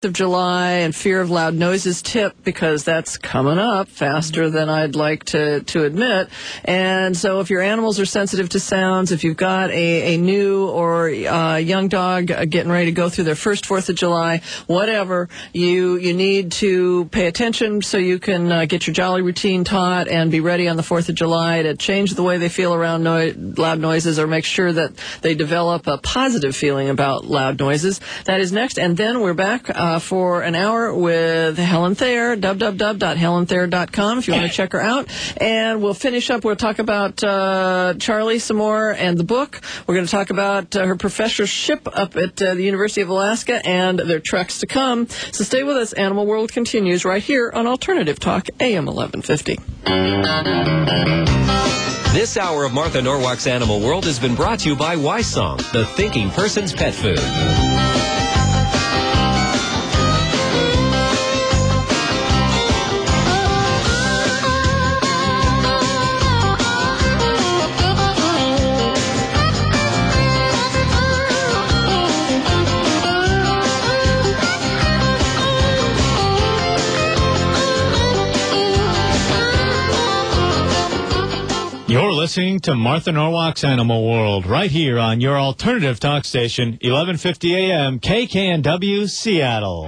of July and fear of loud noises tip, because that's coming up faster than I'd like to admit. And so if your animals are sensitive to sounds, if you've got a new or young dog getting ready to go through their first 4th of July, whatever, you need to pay attention so you can get your jolly routine taught and be ready on the 4th of July to change the way they feel around loud noises, or make sure that they develop a positive feeling about loud noises. That is next. And then we're back for an hour with Helen Thayer, www.helenthayer.com if you want to check her out. And we'll finish up. We'll talk about Charlie some more and the book. We're going to talk about her professorship up at the University of Alaska and their treks to come. So stay with us. Animal World continues right here on Alternative Talk, AM 1150. This hour of Martha Norwalk's Animal World has been brought to you by Wisong, the thinking person's pet food. You're listening to Martha Norwalk's Animal World right here on your alternative talk station, 1150 AM, KKNW, Seattle.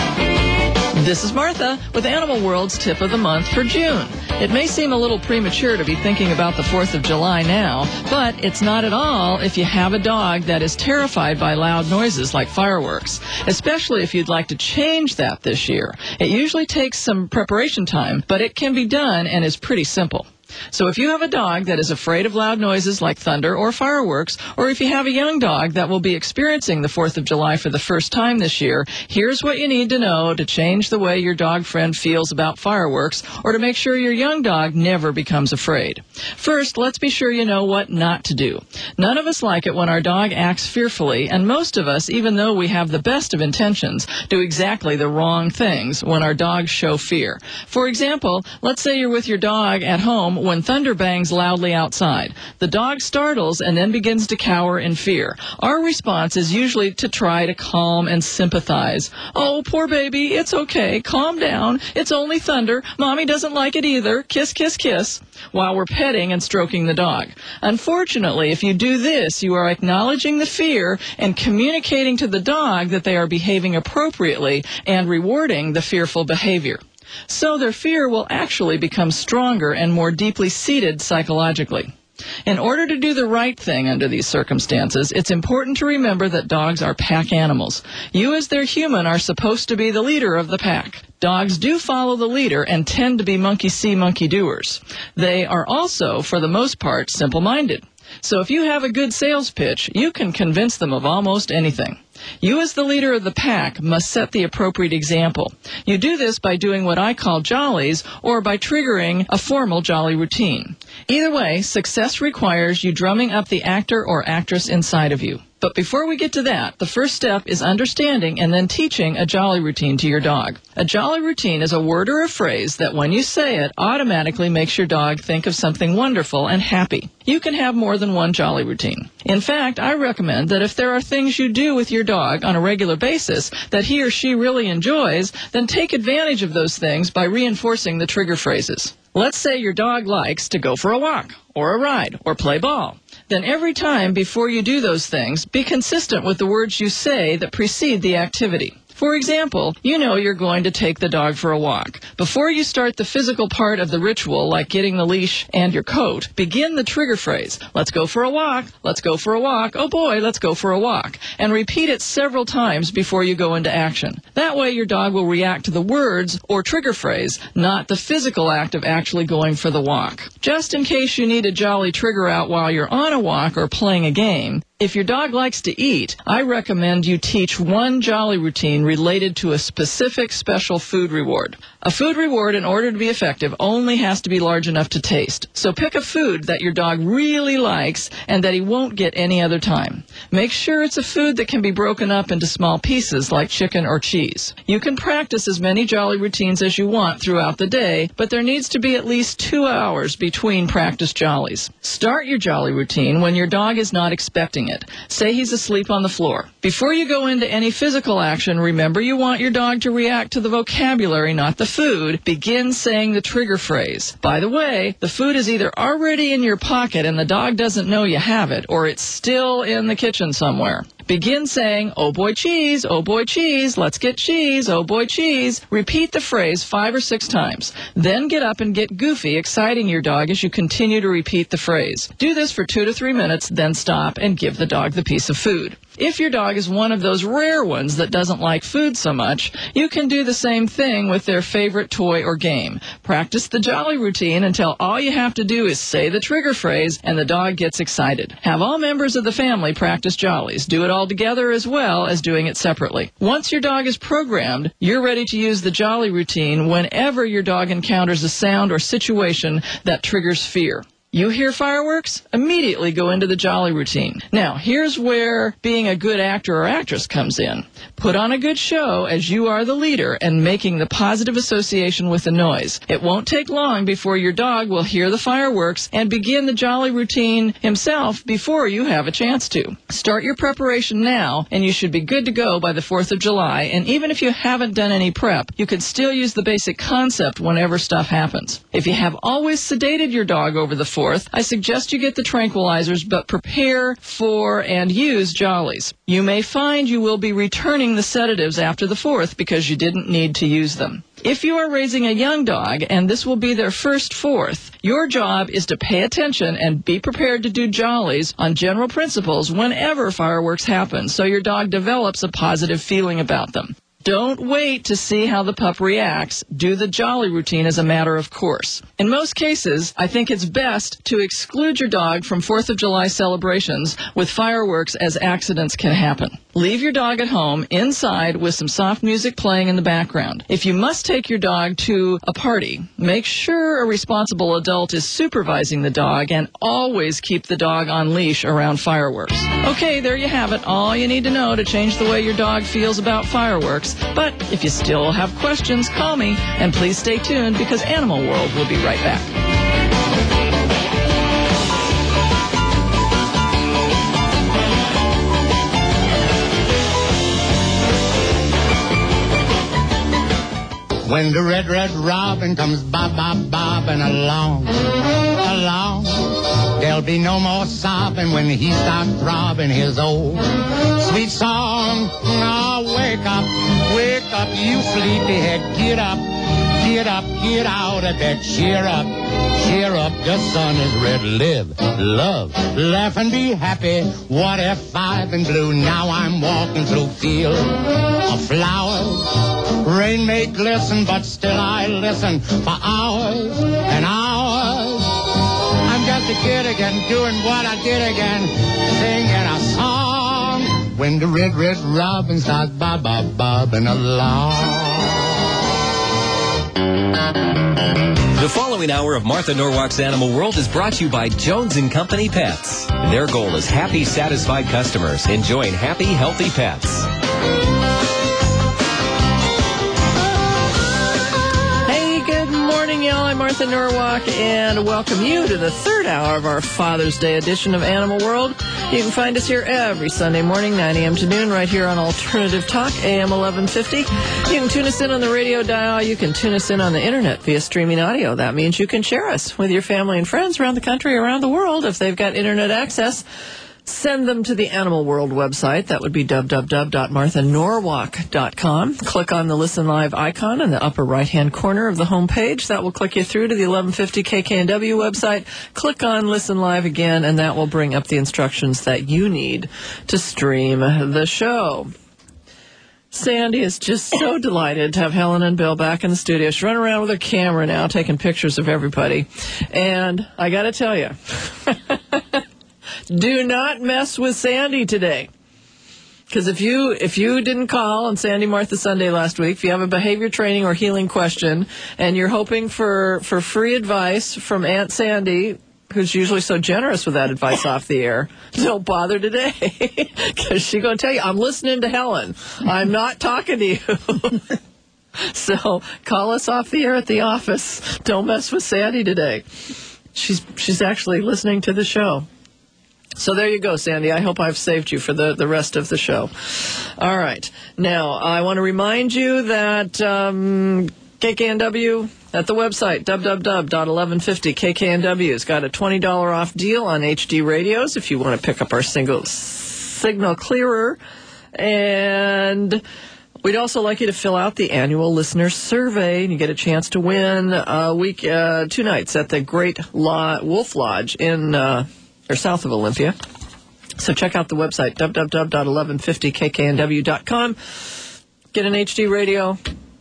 This is Martha with Animal World's Tip of the Month for June. It may seem a little premature to be thinking about the 4th of July now, but it's not at all if you have a dog that is terrified by loud noises like fireworks, especially if you'd like to change that this year. It usually takes some preparation time, but it can be done and is pretty simple. So if you have a dog that is afraid of loud noises like thunder or fireworks, or if you have a young dog that will be experiencing the 4th of July for the first time this year, here's what you need to know to change the way your dog friend feels about fireworks, or to make sure your young dog never becomes afraid. First, let's be sure you know what not to do. None of us like it when our dog acts fearfully, and most of us, even though we have the best of intentions, do exactly the wrong things when our dogs show fear. For example, let's say you're with your dog at home when thunder bangs loudly outside. The dog startles and then begins to cower in fear. Our response is usually to try to calm and sympathize. Oh, poor baby, it's okay. Calm down. It's only thunder. Mommy doesn't like it either. Kiss, kiss, kiss, while we're petting and stroking the dog. Unfortunately, if you do this, you are acknowledging the fear and communicating to the dog that they are behaving appropriately and rewarding the fearful behavior. So their fear will actually become stronger and more deeply seated psychologically. In order to do the right thing under these circumstances, it's important to remember that dogs are pack animals. You as their human are supposed to be the leader of the pack. Dogs do follow the leader and tend to be monkey-see, monkey-doers. They are also, for the most part, simple-minded. So if you have a good sales pitch, you can convince them of almost anything. You as the leader of the pack must set the appropriate example. You do this by doing what I call jollies, or by triggering a formal jolly routine. Either way, success requires you drumming up the actor or actress inside of you. But before we get to that, the first step is understanding and then teaching a jolly routine to your dog. A jolly routine is a word or a phrase that when you say it, automatically makes your dog think of something wonderful and happy. You can have more than one jolly routine. In fact, I recommend that if there are things you do with your dog on a regular basis that he or she really enjoys, then take advantage of those things by reinforcing the trigger phrases. Let's say your dog likes to go for a walk, or a ride, or play ball. Then every time before you do those things, be consistent with the words you say that precede the activity. For example, you know you're going to take the dog for a walk. Before you start the physical part of the ritual, like getting the leash and your coat, begin the trigger phrase. Let's go for a walk. Let's go for a walk. Oh boy, let's go for a walk. And repeat it several times before you go into action. That way your dog will react to the words or trigger phrase, not the physical act of actually going for the walk. Just in case you need a jolly trigger out while you're on a walk or playing a game, if your dog likes to eat, I recommend you teach one jolly routine related to a specific special food reward. A food reward, in order to be effective, only has to be large enough to taste. So pick a food that your dog really likes and that he won't get any other time. Make sure it's a food that can be broken up into small pieces like chicken or cheese. You can practice as many jolly routines as you want throughout the day, but there needs to be at least 2 hours between practice jollies. Start your jolly routine when your dog is not expecting it. it. Say he's asleep on the floor. Before you go into any physical action, remember you want your dog to react to the vocabulary, not the food. Begin saying the trigger phrase. By the way, the food is either already in your pocket and the dog doesn't know you have it, or it's still in the kitchen somewhere. Begin saying, oh boy cheese, let's get cheese, oh boy cheese. Repeat the phrase 5 or 6 times. Then get up and get goofy, exciting your dog as you continue to repeat the phrase. Do this for 2 to 3 minutes, then stop and give the dog the piece of food. If your dog is one of those rare ones that doesn't like food so much, you can do the same thing with their favorite toy or game. Practice the jolly routine until all you have to do is say the trigger phrase and the dog gets excited. Have all members of the family practice jollies. Do it all together as well as doing it separately. Once your dog is programmed, you're ready to use the jolly routine whenever your dog encounters a sound or situation that triggers fear. You hear fireworks? Immediately go into the jolly routine. Now, here's where being a good actor or actress comes in. Put on a good show as you are the leader and making the positive association with the noise. It won't take long before your dog will hear the fireworks and begin the jolly routine himself before you have a chance to. Start your preparation now, and you should be good to go by the 4th of July. And even if you haven't done any prep, you can still use the basic concept whenever stuff happens. If you have always sedated your dog over the 4th, I suggest you get the tranquilizers, but prepare for and use jollies. You may find you will be returning the sedatives after the 4th because you didn't need to use them. If you are raising a young dog, and this will be their first 4th, your job is to pay attention and be prepared to do jollies on general principles whenever fireworks happen, so your dog develops a positive feeling about them. Don't wait to see how the pup reacts. Do the jolly routine as a matter of course. In most cases, I think it's best to exclude your dog from 4th of July celebrations with fireworks, as accidents can happen. Leave your dog at home inside with some soft music playing in the background. If you must take your dog to a party, make sure a responsible adult is supervising the dog, and always keep the dog on leash around fireworks. Okay, there you have it. All you need to know to change the way your dog feels about fireworks. But if you still have questions, call me, and please stay tuned because Animal World will be right back. When the red, red robin comes bobbing along, there'll be no more sobbing when he starts throbbing his old sweet song. Now wake up, you sleepyhead, get up, get out of bed, cheer up, the sun is red. Live, love, laugh and be happy. What if I've been blue? Now I'm walking through fields of flowers. Rain may glisten, but still I listen for hours and hours. I'm just a kid again, doing what I did again, singing a song. When the red, red robin starts bobbing along. The following hour of Martha Norwalk's Animal World is brought to you by Jones & Company Pets. Their goal is happy, satisfied customers enjoying happy, healthy pets. Y'all, I'm Martha Norwalk, and welcome you to the 3rd hour of our Father's Day edition of Animal World. You can find us here every Sunday morning, 9 a.m. to noon, right here on Alternative Talk, AM 1150. You can tune us in on the radio dial. You can tune us in on the internet via streaming audio. That means you can share us with your family and friends around the country, around the world, if they've got internet access. Send them to the Animal World website. That would be www.marthanorwalk.com. Click on the Listen Live icon in the upper right-hand corner of the home page. That will click you through to the 1150 KKNW website. Click on Listen Live again, and that will bring up the instructions that you need to stream the show. Sandy is just so delighted to have Helen and Bill back in the studio. She's running around with her camera now, taking pictures of everybody. And I got to tell you, do not mess with Sandy today. Because if you didn't call on Sandy Martha Sunday last week, if you have a behavior training or healing question, and you're hoping for free advice from Aunt Sandy, who's usually so generous with that advice off the air, don't bother today. Because she's going to tell you, I'm listening to Helen. I'm not talking to you. So call us off the air at the office. Don't mess with Sandy today. She's actually listening to the show. So there you go, Sandy. I hope I've saved you for the rest of the show. All right. Now, I want to remind you that KKNW at the website, www.1150KKNW, has got a $20 off deal on HD radios if you want to pick up our signal clearer. And we'd also like you to fill out the annual listener survey, and you get a chance to win 2 nights at the Great Wolf Lodge in or south of Olympia. So check out the website, www.1150kknw.com. Get an HD radio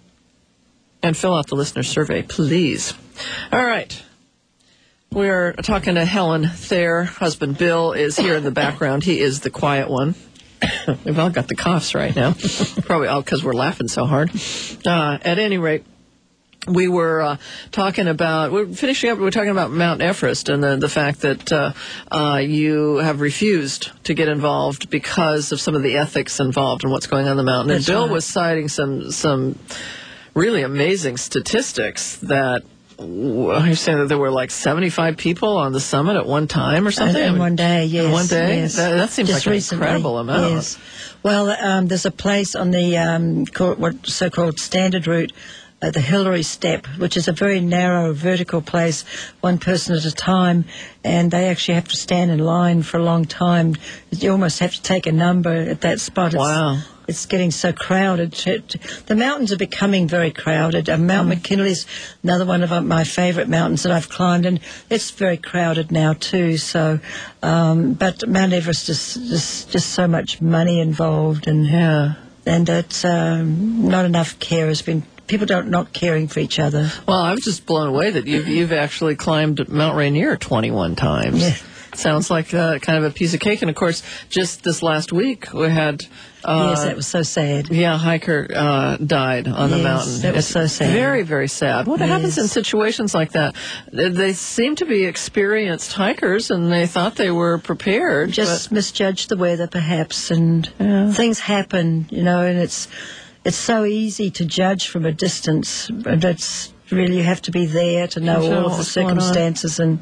and fill out the listener survey, please. All right. We're talking to Helen Thayer. Husband Bill is here in the background. He is the quiet one. We've all got the coughs right now. Probably all because we're laughing so hard. At any rate, we were talking about Mount Everest and the fact that you have refused to get involved because of some of the ethics involved in what's going on the mountain. And Bill was citing some really amazing statistics that you're saying that there were like 75 people on the summit at one time or something? In one day, yes. In one day? Yes. That seems just like recently, an incredible amount. Yes. Well, there's a place on the so-called standard route, the Hillary Step, which is a very narrow vertical place, one person at a time, and they actually have to stand in line for a long time. You almost have to take a number at that spot. Wow. It's getting so crowded. The mountains are becoming very crowded. Mount McKinley's another one of my favourite mountains that I've climbed, and it's very crowded now too. So, but Mount Everest is just so much money involved, and it's not enough care has been. People not caring for each other. Well, I was just blown away that you've actually climbed Mount Rainier 21 times. Yeah. Sounds like kind of a piece of cake. And, of course, just this last week we had... yes, that was so sad. Yeah, a hiker died on the mountain. That was so sad. Very, very sad. What happens in situations like that? They seem to be experienced hikers, and they thought they were prepared. Just misjudged the weather, perhaps, and things happen, and it's so easy to judge from a distance. But it's really, you have to be there to know all of the circumstances. And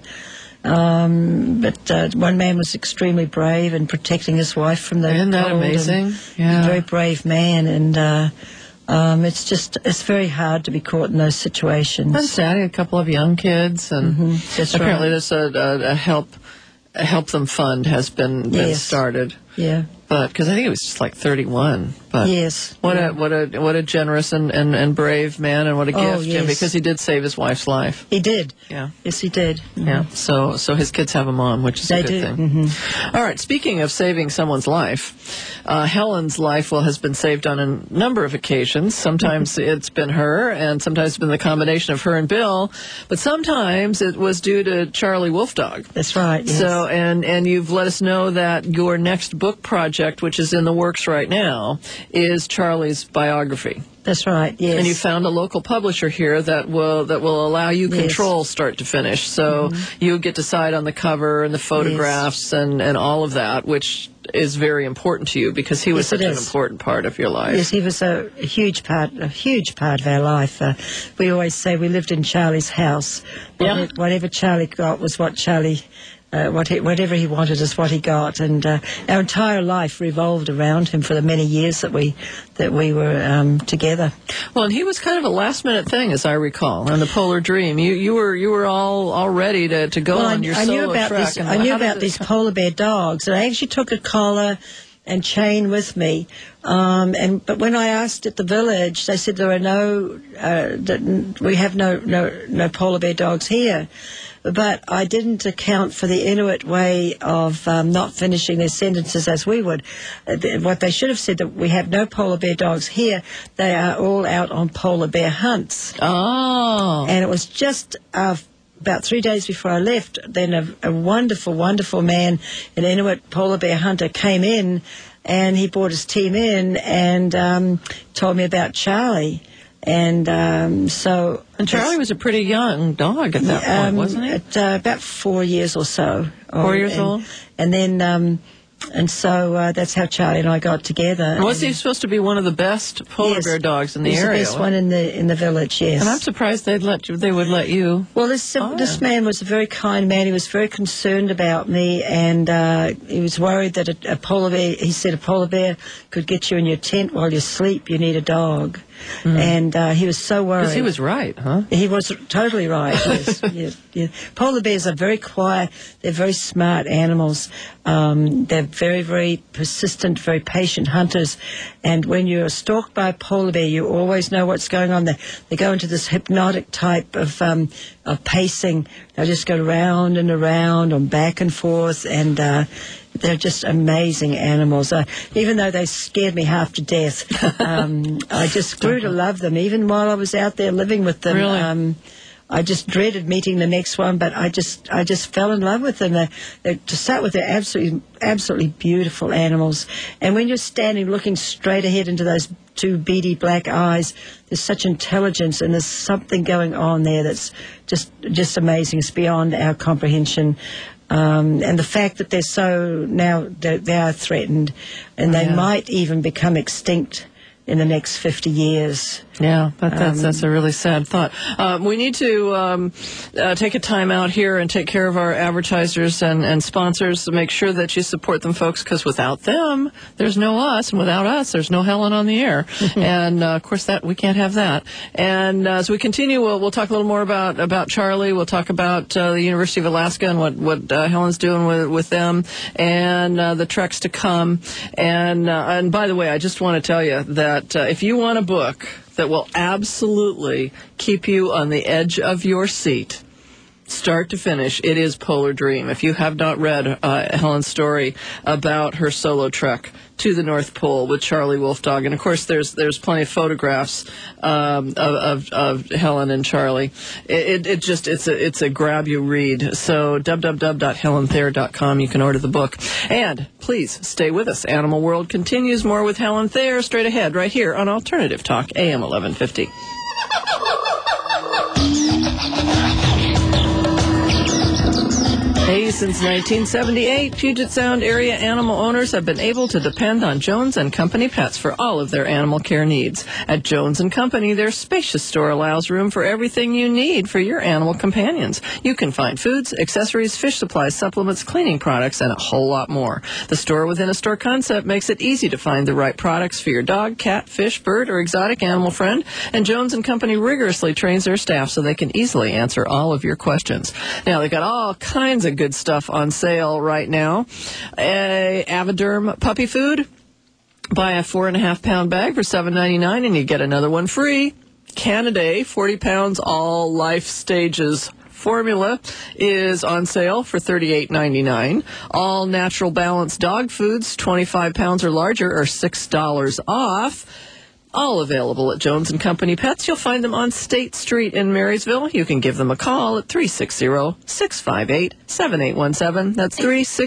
but one man was extremely brave in protecting his wife from the Isn't that cold. amazing? Yeah. A very brave man, and it's very hard to be caught in those situations. That's sad. A couple of young kids, and apparently there's a help them fund has been started. Yeah. But because I think it was just like 31. But yes. What a generous and brave man, and what a gift, yes. and because he did save his wife's life. He did. Yeah. Yes, he did. Mm-hmm. Yeah. So his kids have a mom, which is a good thing. Mm-hmm. All right. Speaking of saving someone's life, Helen's life has been saved on a number of occasions. Sometimes it's been her, and sometimes it's been the combination of her and Bill. But sometimes it was due to Charlie Wolfdog. That's right. Yes. So and you've let us know that your next book project, which is in the works right now, is Charlie's biography. That's right, yes. And you found a local publisher here that will allow you control start to finish. So you get to decide on the cover and the photographs and all of that, which is very important to you because he was such an important part of your life. Yes, he was a huge part of our life. We always say we lived in Charlie's house. Yeah. Whatever Charlie got was what Charlie... whatever he wanted is what he got, and our entire life revolved around him for the many years that we were together. Well, and he was kind of a last-minute thing, as I recall, on the Polar Dream. You were all ready to go on your solo track. I knew about these polar bear dogs, and I actually took a collar and chain with me. But when I asked at the village, they said there are we have no polar bear dogs here. But I didn't account for the Inuit way of not finishing their sentences as we would. What they should have said, that we have no polar bear dogs here. They are all out on polar bear hunts. Oh. And it was just about 3 days before I left, then a wonderful, wonderful man, an Inuit polar bear hunter, came in, and he brought his team in and told me about Charlie. And Charlie was a pretty young dog at that point, wasn't he? At about 4 years or so. 4 years old? And then And so that's how Charlie and I got together. And was he supposed to be one of the best polar bear dogs in the area? He's the best one in the village, yes. And I'm surprised they would let you. Well, this man was a very kind man. He was very concerned about me, and he was worried that a polar bear, he said a polar bear could get you in your tent while you sleep. You need a dog. And he was so worried. Because he was right, huh? He was totally right, yes. Yeah. Polar bears are very quiet. They're very smart animals. They're very, very persistent, very patient hunters. And when you're stalked by a polar bear, you always know what's going on. They go into this hypnotic type of pacing. They'll just go round and around and back and forth, and they're just amazing animals. Even though they scared me half to death, I just grew to love them. Even while I was out there living with them, really? I just dreaded meeting the next one, but I just fell in love with them. To start with, they're absolutely beautiful animals. And when you're standing looking straight ahead into those two beady black eyes, there's such intelligence, and there's something going on there that's just amazing. It's beyond our comprehension. And the fact that they are threatened, and they might even become extinct in the next 50 years. Yeah, but that's a really sad thought. We need to take a time out here and take care of our advertisers and sponsors to make sure that you support them, folks, because without them, there's no us, and without us, there's no Helen on the air. And, of course, that we can't have that. And as we continue, we'll talk a little more about Charlie. We'll talk about the University of Alaska and what Helen's doing with them, and the treks to come. And by the way, I just want to tell you that if you want a book that will absolutely keep you on the edge of your seat, start to finish, it is Polar Dream. If you have not read Helen's story about her solo trek to the North Pole with Charlie Wolfdog, and of course there's plenty of photographs of Helen and Charlie. It's a grab you read. So www.helenthayer.com, you can order the book. And please stay with us. Animal World continues. More with Helen Thayer straight ahead right here on Alternative Talk AM 1150. Hey, since 1978, Puget Sound area animal owners have been able to depend on Jones & Company Pets for all of their animal care needs. At Jones & Company, their spacious store allows room for everything you need for your animal companions. You can find foods, accessories, fish supplies, supplements, cleaning products, and a whole lot more. The store-within-a-store concept makes it easy to find the right products for your dog, cat, fish, bird, or exotic animal friend, and Jones & Company rigorously trains their staff so they can easily answer all of your questions. Now, they've got all kinds of good stuff on sale right now. Avoderm puppy food. Buy a 4.5-pound bag for $7.99 and you get another one free. Canaday, 40 pounds, all life stages formula is on sale for $38.99. All natural balanced dog foods, 25 pounds or larger, are $6 off. All available at Jones & Company Pets. You'll find them on State Street in Marysville. You can give them a call at 360-658-7817. That's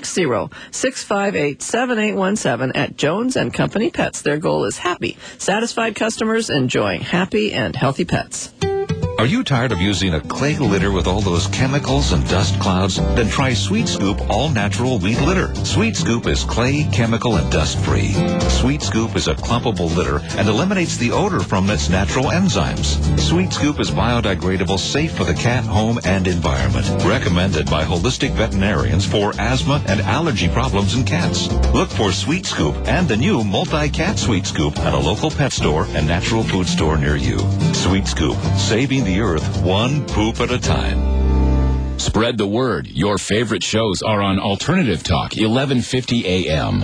360-658-7817 at Jones & Company Pets. Their goal is happy, satisfied customers enjoying happy and healthy pets. Are you tired of using a clay litter with all those chemicals and dust clouds? Then try Sweet Scoop all-natural wheat litter. Sweet Scoop is clay, chemical, and dust-free. Sweet Scoop is a clumpable litter and eliminates the odor from its natural enzymes. Sweet Scoop is biodegradable, safe for the cat, home, and environment. Recommended by holistic veterinarians for asthma and allergy problems in cats. Look for Sweet Scoop and the new multi-cat Sweet Scoop at a local pet store and natural food store near you. Sweet Scoop, saving the earth one poop at a time. Spread the word. Your favorite shows are on Alternative Talk, 1150 AM.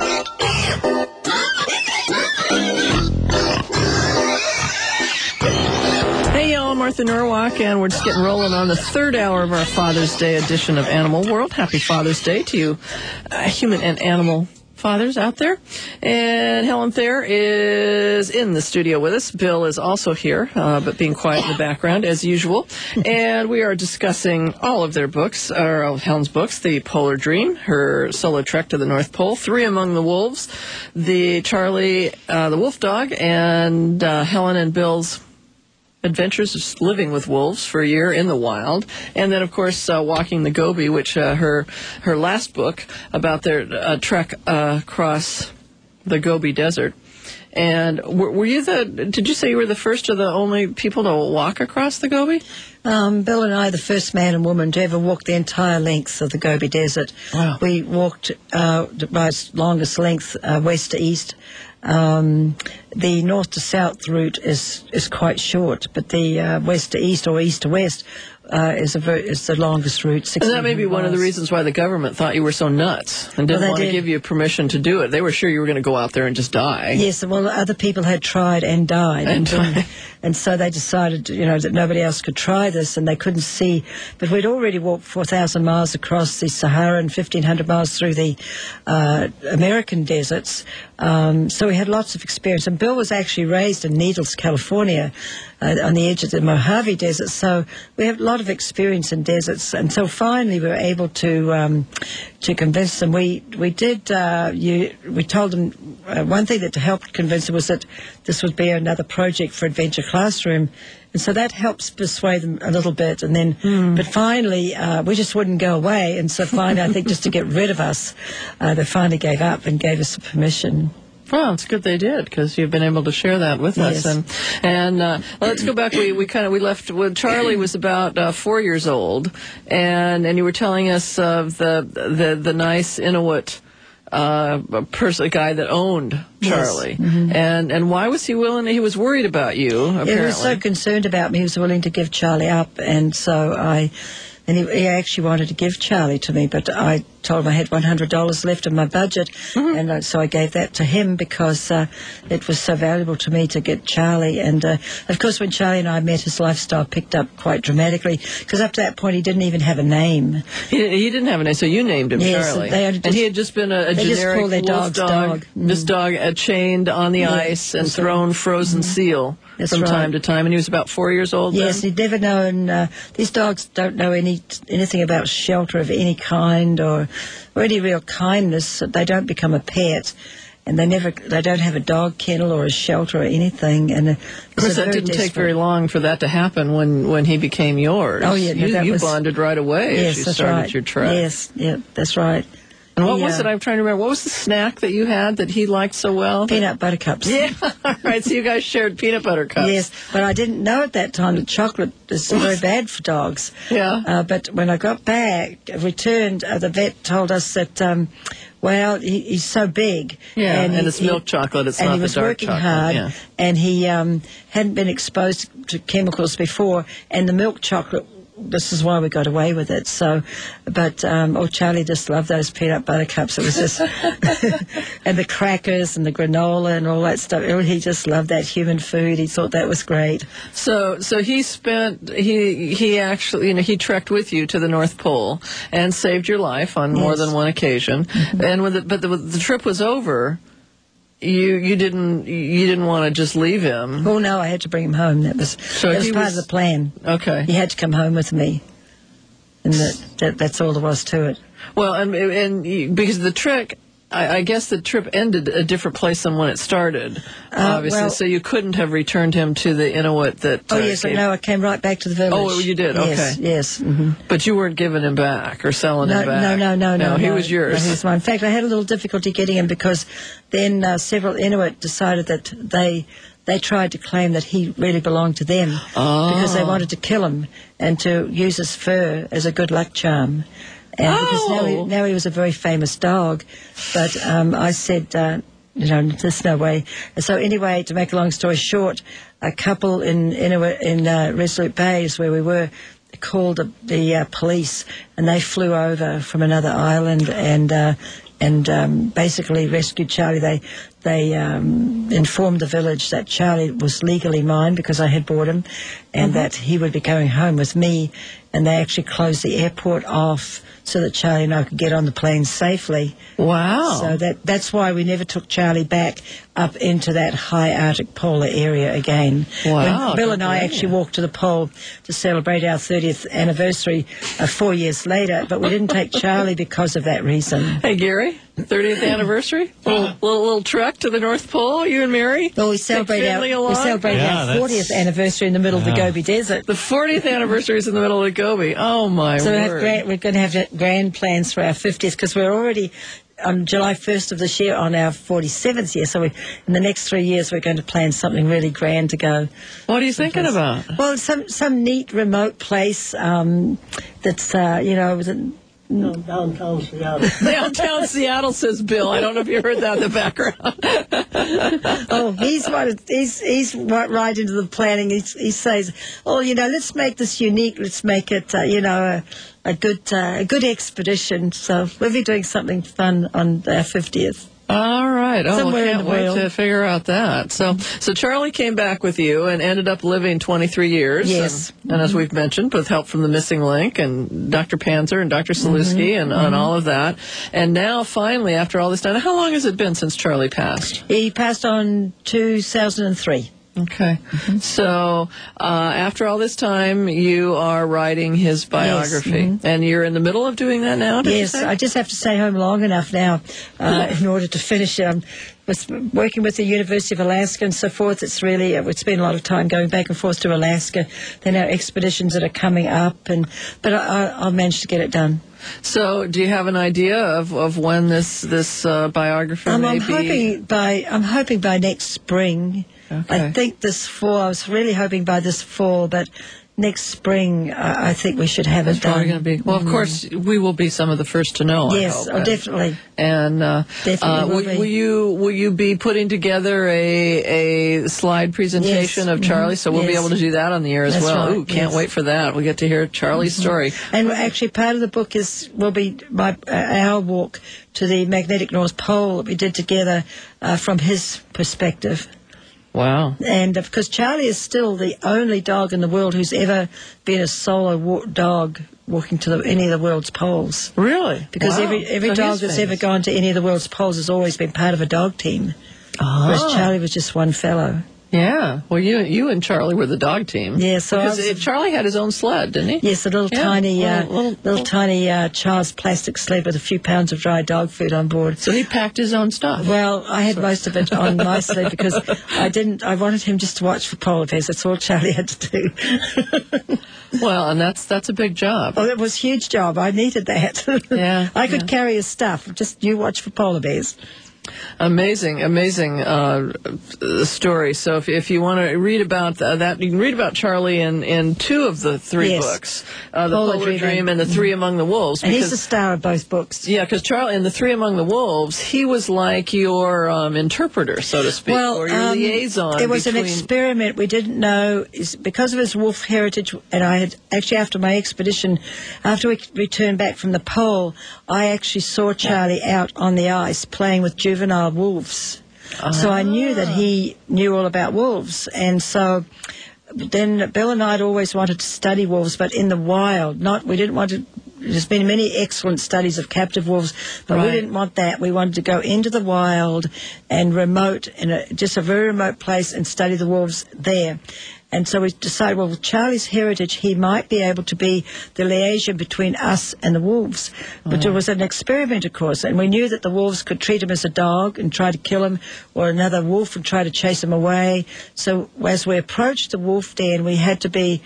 Hey, y'all, Martha Norwalk, and we're just getting rolling on the third hour of our Father's Day edition of Animal World. Happy Father's Day to you, human and animal fathers out there. And Helen Thayer is in the studio with us. Bill is also here, but being quiet in the background as usual. And we are discussing all of their books, or Helen's books: The Polar Dream, her solo trek to the North Pole, Three Among the Wolves, the Charlie the Wolf Dog, and Helen and Bill's adventures of living with wolves for a year in the wild, and then, of course, Walking the Gobi, which her last book about their trek across the Gobi Desert. And were you did you say you were the first or the only people to walk across the Gobi? Bill and I, the first man and woman to ever walk the entire length of the Gobi Desert. Wow. We walked by its longest length, west to east. The north to south route is quite short, but the west to east or east to west is the longest route. And that may be one of the reasons why the government thought you were so nuts and didn't want to give you permission to do it. They were sure you were going to go out there and just die. Yes, well, other people had tried and died. And so they decided, that nobody else could try this, and they couldn't see. But we'd already walked 4,000 miles across the Sahara and 1,500 miles through the American deserts. So we had lots of experience. And Bill was actually raised in Needles, California, on the edge of the Mojave Desert. So we have a lot of experience in deserts. And so finally we were able to convince them. We told them one thing that helped convince them was that this would be another project for Adventure Classroom. And so that helps persuade them a little bit. And then, but finally, we just wouldn't go away. And so finally, I think just to get rid of us, they finally gave up and gave us permission. Well, it's good they did, because you've been able to share that with us. And let's go back. We left when Charlie was about 4 years old, and you were telling us of the nice Inuit person, a guy that owned Charlie. Yes. Mm-hmm. And why was he willing? He was worried about you, apparently. He was so concerned about me, he was willing to give Charlie up, and so he actually wanted to give Charlie to me, but I told him I had $100 left in my budget, and so I gave that to him because it was so valuable to me to get Charlie. And of course, when Charlie and I met, his lifestyle picked up quite dramatically, because up to that point he didn't even have a name. He didn't have a name, so you named him Charlie. And he had just been a generic wolf dog. This dog chained on the ice and thrown frozen seal. That's from right. time to time, and he was about 4 years old then? Yes, he'd never known. These dogs don't know anything about shelter of any kind or any real kindness. They don't become a pet, and they don't have a dog kennel or a shelter or anything. And of course, that didn't take very long for that to happen when he became yours. Oh yeah, you bonded right away as you started your trek. Yes, yeah, that's right. And what was it? I'm trying to remember. What was the snack that you had that he liked so well? Peanut butter cups. Yeah, all right. So you guys shared peanut butter cups. Yes, but I didn't know at that time that chocolate is very bad for dogs. Yeah. But when I got back, returned, the vet told us that, he's so big. Yeah, and it's milk chocolate. It's not the dark chocolate. And he was working hard, and he hadn't been exposed to chemicals before, and the milk chocolate, this is why we got away with it. So, but Charlie just loved those peanut butter cups. It was just, and the crackers and the granola and all that stuff. He just loved that human food. He thought that was great. So he actually, he trekked with you to the North Pole and saved your life on more than one occasion. Mm-hmm. And when the trip was over, You didn't want to just leave him. Oh no, I had to bring him home. That was part of the plan. Okay, he had to come home with me, and that's all there was to it. Well, and because the trick, I guess the trip ended a different place than when it started, obviously. So you couldn't have returned him to the Inuit that... Oh, yes, I came right back to the village. Oh, you did? Yes, okay. Yes. Mm-hmm. But you weren't giving him back or selling him back? No. He was yours. No, he was mine. In fact, I had a little difficulty getting him because then several Inuit decided that they tried to claim that he really belonged to them because they wanted to kill him and to use his fur as a good luck charm. And because now he was a very famous dog. But I said, there's no way. And so anyway, to make a long story short, a couple in Resolute Bay is where we were, called the police, and they flew over from another island and basically rescued Charlie. They informed the village that Charlie was legally mine because I had bought him, and that he would be going home with me. And they actually closed the airport off so that Charlie and I could get on the plane safely. Wow. So that's why we never took Charlie back up into that high Arctic polar area again. Wow. When Bill and I actually walked to the pole to celebrate our 30th anniversary 4 years later, but we didn't take Charlie because of that reason. Hey, Gary? 30th anniversary? Little trek to the North Pole, you and Mary? Well, we celebrate our Yeah, 40th anniversary in the middle of the Gobi Desert. The 40th anniversary is in the middle of the Gobi. Oh, my So word. we're going to have grand plans for our 50th because we're already on July 1st of this year on our 47th year. So in the next 3 years, we're going to plan something really grand to go. What are you thinking about? Well, some neat remote place that's, downtown Seattle. Downtown Seattle, says Bill. I don't know if you heard that in the background. Oh, he's right into the planning. He says, let's make this unique. Let's make it, a good expedition. So we'll be doing something fun on our 50th. All right. Oh, Somewhere I in can't the wait world. to figure out that. So Charlie came back with you and ended up living 23 years. Yes. And as we've mentioned, with help from the Missing Link and Dr. Panzer and Dr. Saluski and all of that. And now, finally, after all this time, how long has it been since Charlie passed? He passed on 2003. Okay. So after all this time, you are writing his biography. And you're in the middle of doing that now, did you Yes, say? I just have to stay home long enough now in order to finish it. I'm working with the University of Alaska and so forth. It's been a lot of time going back and forth to Alaska. Then our expeditions that are coming up, but I'll manage to get it done. So do you have an idea of when this biography may be? I'm hoping by next spring. Okay. I think this fall. I was really hoping by this fall, but next spring I think we should have it done. Probably going to be. Well, of course, we will be some of the first to know. Yes, I hope. definitely. And Definitely will be. will you be putting together a slide presentation Yes. of Charlie? So we'll be Yes. able to do that on the air as That's well. right, Ooh, can't yes. wait for that. We get to hear Charlie's story. And actually, part of the book will be our walk to the magnetic North Pole that we did together from his perspective. Wow. And because Charlie is still the only dog in the world who's ever been a solo dog walking to any of the world's poles. Really? Because Wow. every So dog he's that's famous. ever gone to any of the world's poles has always been part of a dog team. Whereas Charlie was just one fellow. Yeah. Well, you and Charlie were the dog team. Yeah, so because Charlie had his own sled, didn't he? Yes, a little Yeah, tiny child's plastic sled with a few pounds of dry dog food on board. So he packed his own stuff. Well, I had most of it on my sled because I wanted him just to watch for polar bears. That's all Charlie had to do. Well, and that's a big job. Oh, it was a huge job. I needed that. Yeah, I could carry his stuff. Just you watch for polar bears. Amazing story. So if you want to read about that, you can read about Charlie in two of the three Yes. books, The Polar Dream and The Three Among the Wolves. And he's the star of both books. Yeah, because Charlie in The Three Among the Wolves, he was like your interpreter, so to speak, or your liaison. It was an between- experiment. We didn't know because of his wolf heritage, and I had actually after my expedition, after we returned back from the pole, I actually saw Charlie out on the ice playing with juvenile wolves. So I knew that he knew all about wolves, and so then Bill and I had always wanted to study wolves, but in the wild. We didn't want to. There's been many excellent studies of captive wolves, but we didn't want that. We wanted to go into the wild and remote, just a very remote place, and study the wolves there. And so we decided, well, with Charlie's heritage, he might be able to be the liaison between us and the wolves. But it was an experiment, of course, and we knew that the wolves could treat him as a dog and try to kill him, or another wolf and try to chase him away. So as we approached the wolf den, we had to be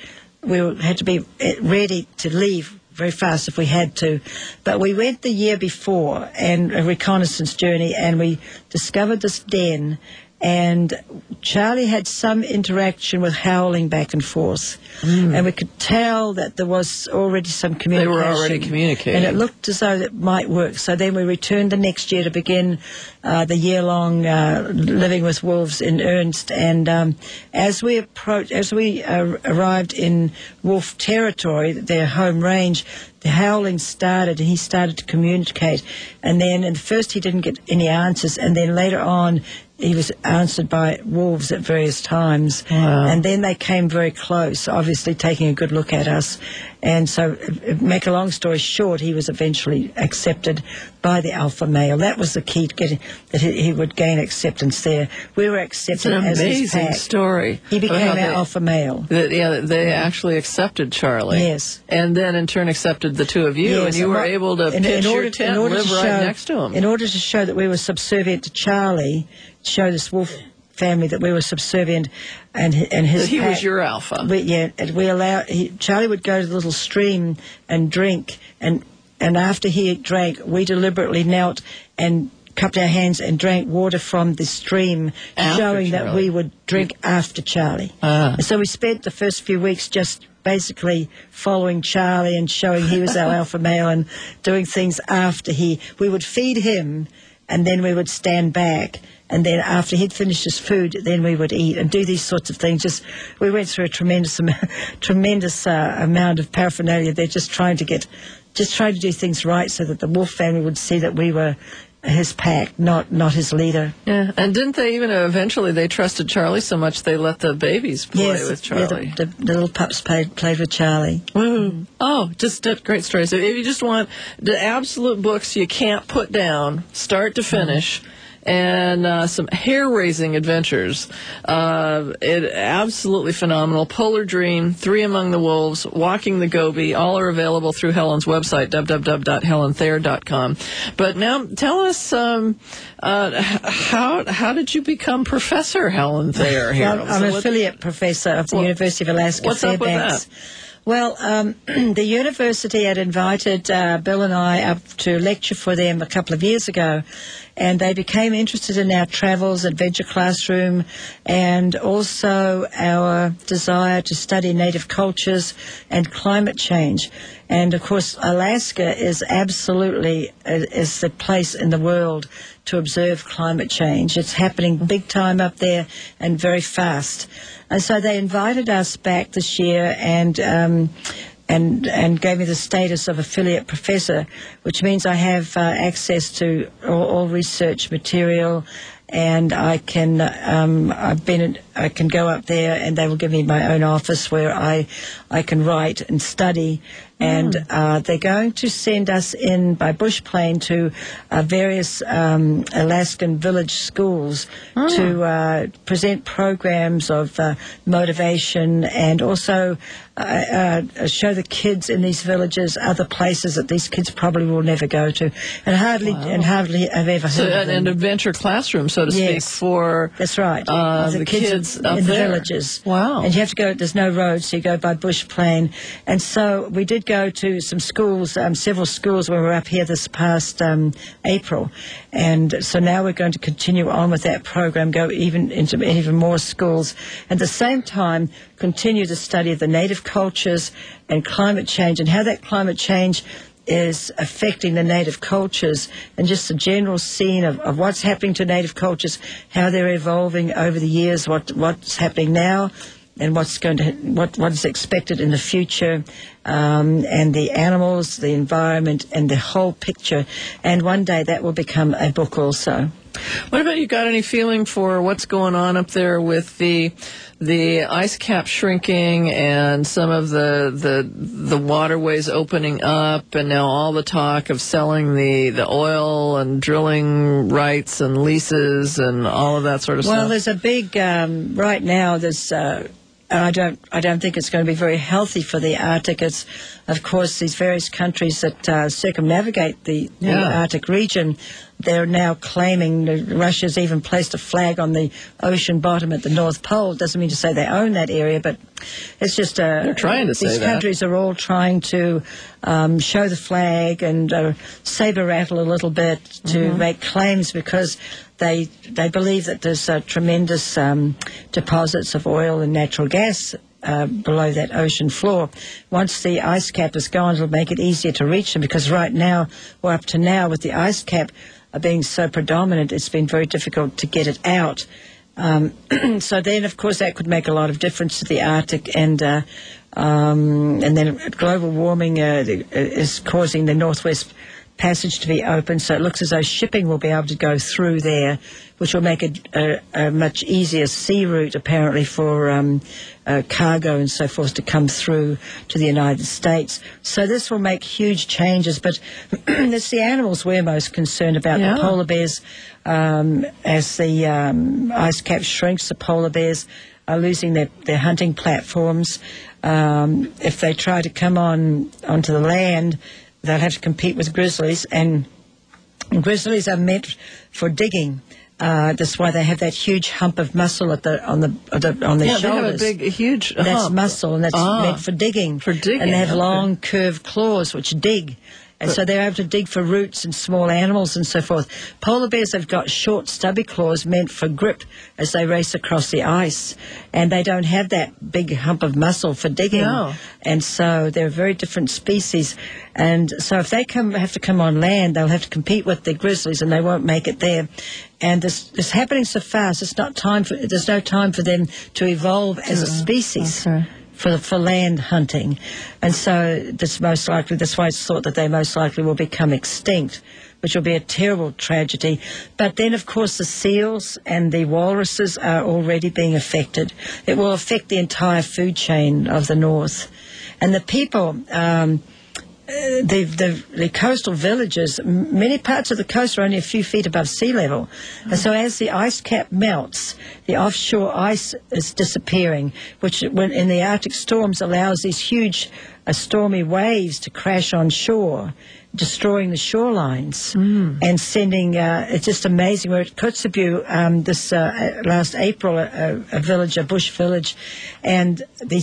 ready to leave very fast if we had to. But we went the year before, and a reconnaissance journey, and we discovered this den. And Charlie had some interaction with howling back and forth. And we could tell that there was already some communication. They were already communicating. And it looked as though it might work. So then we returned the next year to begin the year-long living with wolves in earnest. And as we arrived in wolf territory, their home range, the howling started, and he started to communicate. And then at first he didn't get any answers, and then later on answered by wolves at various times. Wow. And then they came very close, obviously taking a good look at us. And so, make a long story short, he was eventually accepted by the alpha male. That was the key to getting, that he would gain acceptance there. We were accepted as his It's an amazing pack. story. He became our They- alpha male. They actually accepted Charlie. Yes. And then in turn accepted the two of you, Yes, and you were what- able to pitch your tent and live right next to him. In order to show that we were subservient to Charlie, show this wolf family that we were subservient, and his That he was pack, your alpha. Charlie would go to the little stream and drink, and after he drank, we deliberately knelt and cupped our hands and drank water from the stream, After showing that Charlie. we would drink after Charlie. Ah. And so we spent the first few weeks just basically following Charlie and showing he was our alpha male and doing things after we would feed him, and then we would stand back, and then after he'd finished his food, then we would eat and do these sorts of things. We went through a tremendous amount of paraphernalia. They're just trying to do things right so that the wolf family would see that we were his pack, not his leader. Yeah, and didn't they even eventually they trusted Charlie so much they let the babies play with Charlie? Yeah, the little pups played with Charlie. Woo. Oh, just a great story. So if you just want the absolute books you can't put down, start to finish, and some hair-raising adventures, it absolutely phenomenal. Polar Dream, Three Among the Wolves, Walking the Gobi, all are available through Helen's website, www.helenthayer.com. But now tell us, how did you become Professor Helen Thayer here? Well, I'm an affiliate professor of the University of Alaska what's up with Fairbanks. that? Well, the university had invited Bill and I up to lecture for them a couple of years ago, and they became interested in our travels, adventure classroom, and also our desire to study native cultures and climate change. And, of course, Alaska is absolutely is the place in the world to observe climate change. It's happening big time up there and very fast. And so they invited us back this year and gave me the status of affiliate professor, which means I have access to all research material, and I can I can go up there and they will give me my own office where I can write and study. And they're going to send us in by bush plane to various Alaskan village schools to present programs of motivation and also show the kids in these villages other places that these kids probably will never go to, and hardly have ever heard of them. An adventure classroom, so to speak, for that's right. the kids up in the there. villages. Wow. And you have to go, there's no road, so you go by bush plane. And so we did go to some schools, several schools when we were up here this past April. And so now we're going to continue on with that program, go into even more schools. At the same time, continue to study the native cultures and climate change and how that climate change is affecting the native cultures and just the general scene of what's happening to native cultures, how they're evolving over the years, what's happening now, and what is expected in the future, and the animals, the environment, and the whole picture. And one day that will become a book also. What about you got any feeling for what's going on up there with the ice cap shrinking and some of the waterways opening up, and now all the talk of selling the oil and drilling rights and leases and all of that sort of stuff? Well, there's a big right now. There's I don't think it's going to be very healthy for the Arctic. It's, of course, these various countries that circumnavigate the Arctic region. They're now claiming Russia's even placed a flag on the ocean bottom at the North Pole. It doesn't mean to say they own that area, but it's just they're trying to say these that. countries are all trying to show the flag and saber rattle a little bit to make claims because they believe that there's tremendous deposits of oil and natural gas below that ocean floor. Once the ice cap is gone, it'll make it easier to reach them because right now, or up to now, with the ice cap being so predominant, it's been very difficult to get it out. So then, of course, that could make a lot of difference to the Arctic, and then global warming is causing the northwest passage to be open, so it looks as though shipping will be able to go through there, which will make a much easier sea route, apparently, for cargo and so forth to come through to the United States. So this will make huge changes, but it's the animals we're most concerned about, the polar bears. As the ice cap shrinks, the polar bears are losing their hunting platforms. If they try to come onto the land, they'll have to compete with grizzlies, and grizzlies are meant for digging. That's why they have that huge hump of muscle on their shoulders. They have a huge hump. That's muscle, and that's meant for digging. And they have long, curved claws which dig. And so they're able to dig for roots and small animals and so forth. Polar bears have got short, stubby claws meant for grip as they race across the ice. And they don't have that big hump of muscle for digging. No. And so they're a very different species. And so if they have to come on land, they'll have to compete with the grizzlies, and they won't make it there. And this is happening so fast, there's no time for them to evolve as a species. Okay. For land hunting. And so that's why it's thought that they most likely will become extinct, which will be a terrible tragedy. But then, of course, the seals and the walruses are already being affected. It will affect the entire food chain of the north. And the people, the coastal villages, many parts of the coast are only a few feet above sea level. And so as the ice cap melts, the offshore ice is disappearing, which when in the Arctic storms allows these huge stormy waves to crash on shore, destroying the shorelines and sending, it's just amazing. We're at Kotzebue this last April, a bush village, and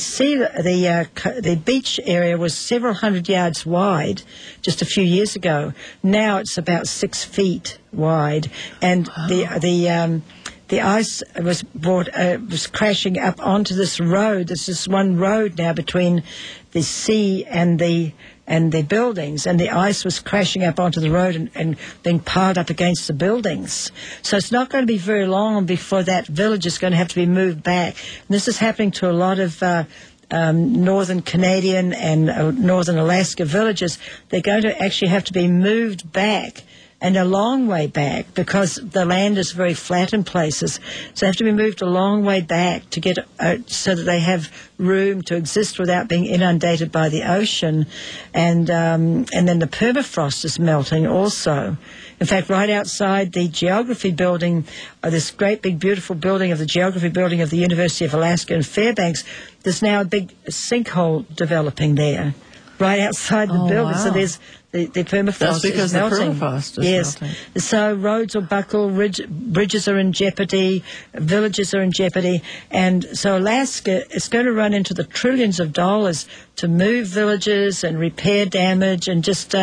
the beach area was several hundred yards wide just a few years ago. Now it's about 6 feet wide, and the ice was crashing up onto this road. There's this one road now between the sea and the buildings, and the ice was crashing up onto the road and being piled up against the buildings. So it's not going to be very long before that village is going to have to be moved back. And this is happening to a lot of northern Canadian and northern Alaska villages. They're going to actually have to be moved back, and a long way back, because the land is very flat in places. So they have to be moved a long way back to get so that they have room to exist without being inundated by the ocean. And then the permafrost is melting also. In fact, right outside the geography building, this great big beautiful building of the geography building of the University of Alaska in Fairbanks, there's now a big sinkhole developing there, right outside the building. Wow. So there's the permafrost. That's because is melting. The permafrost is melting. So roads will buckle, bridges are in jeopardy, villages are in jeopardy, and so Alaska is going to run into the trillions of dollars to move villages and repair damage and just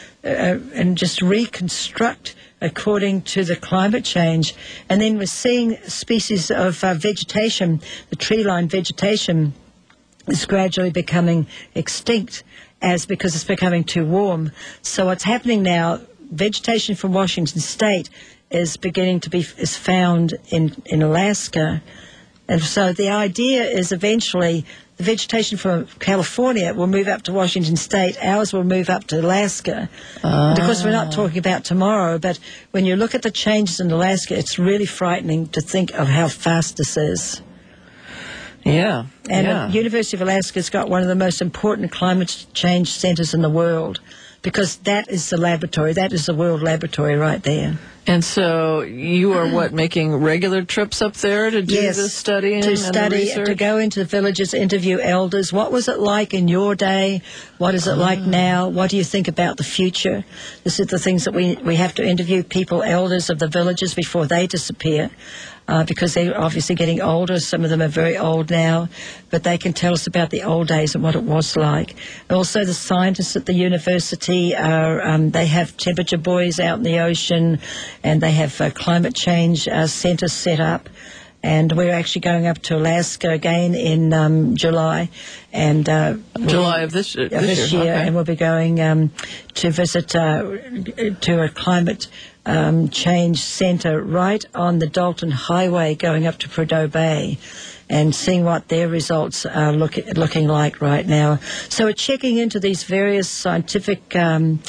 reconstruct according to the climate change. And then we're seeing species of vegetation, the tree-lined vegetation, is gradually becoming extinct because it's becoming too warm. So what's happening now, vegetation from Washington State is beginning to be found in Alaska. And so the idea is eventually the vegetation from California will move up to Washington State, ours will move up to Alaska. Of course, we're not talking about tomorrow, but when you look at the changes in Alaska, it's really frightening to think of how fast this is. Yeah. And the University of Alaska's got one of the most important climate change centers in the world, because that is the laboratory. That is the world laboratory right there. And so you are, making regular trips up there to do the study and the research? To go into the villages, interview elders. What was it like in your day? What is it like now? What do you think about the future? This is the things that we have to interview people, elders of the villages, before they disappear. Because they're obviously getting older. Some of them are very old now, but they can tell us about the old days and what it was like. Also, the scientists at the university they have temperature buoys out in the ocean, and they have climate change centers set up. And we're actually going up to Alaska again in July, and July of this year, okay. And we'll be going to visit to a climate change center right on the Dalton Highway going up to Prudhoe Bay, and seeing what their results are looking like right now. So we're checking into these various scientific